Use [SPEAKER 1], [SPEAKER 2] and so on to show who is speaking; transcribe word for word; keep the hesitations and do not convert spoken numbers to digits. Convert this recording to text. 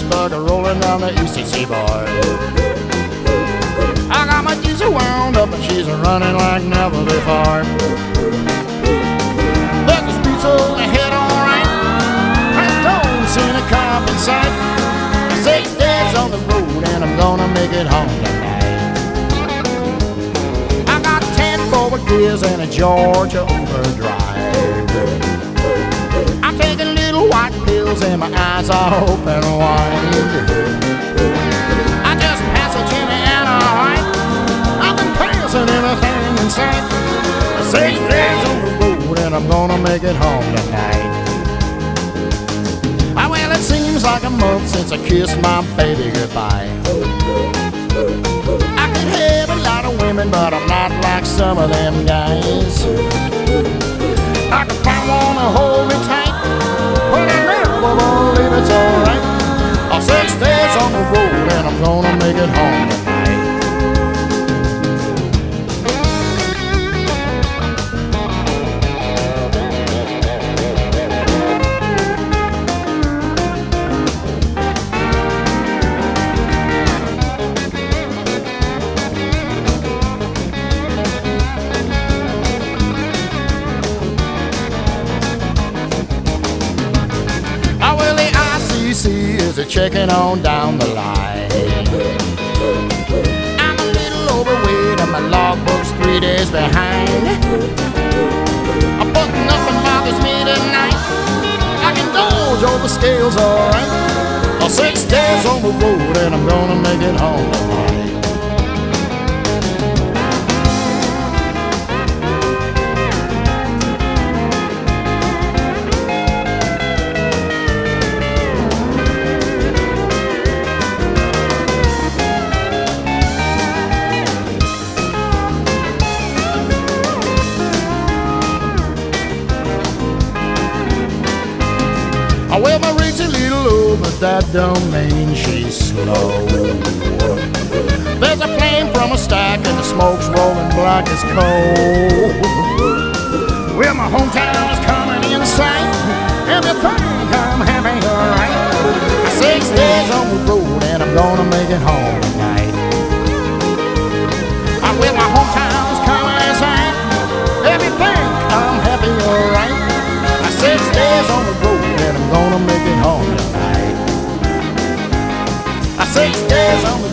[SPEAKER 1] Pittsburgh, rolling down the eastern seaboard. I got my diesel wound up and she's running like never before. There's a speed so ahead, alright. I don't see a cop in sight. Six days on the road and I'm gonna make it home tonight. I got ten forward gears and a Georgia overdrive. I'm taking little white pills and my eyes are open wide. I just passed a Jimmy and a White. I've been passing anything in sight. Six days on the road and I'm gonna make it home tonight. Ah, well, it seems like a month since I kissed my baby goodbye. I could have a lot of women, but I'm not like some of them guys. I could find one to hold me tight, but I never believe it's alright. Oh, six days on the road and I'm gonna make it home tonight. Is it checking on down the line? I'm a little overweight and my logbook's three days behind. But nothing bothers me tonight. I can dodge all the scales alright. Six days on the road and I'm gonna make it home tonight. Well, my rig's a little low, but that don't mean she's slow. There's a flame from a stack and the smoke's rolling black as coal. Well, my hometown is coming in sight, and you think I'm happy, alright. Six days on the road and I'm gonna make it home tonight. Well, my hometown's coming in sight, and you think I'm happy, alright. Six days on the road and I'm gonna make it home tonight. Six days on the